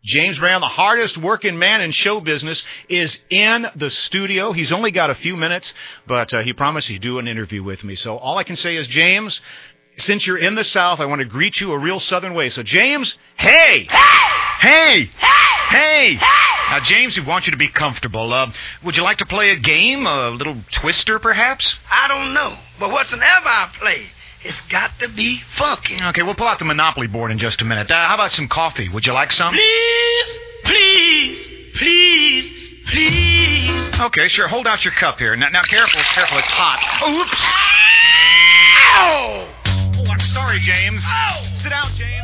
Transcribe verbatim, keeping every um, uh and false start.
James Brown, the hardest working man in show business, is in the studio. He's only got a few minutes, but uh, he promised he'd do an interview with me. So all I can say is, James, since you're in the South, I want to greet you a real Southern way. So, James, hey! Hey! Hey! Hey! Now, James, we want you to be comfortable. Uh, would you like to play a game, a little twister, perhaps? I don't know, but whatsoever I play, it's got to be funky. Okay, we'll pull out the Monopoly board in just a minute. Uh, how about some coffee? Would you like some? Please, please, please, please. Okay, sure. Hold out your cup here. Now, now careful, careful. It's hot. Oops. Ow! Oh, I'm sorry, James. Ow! Sit down, James.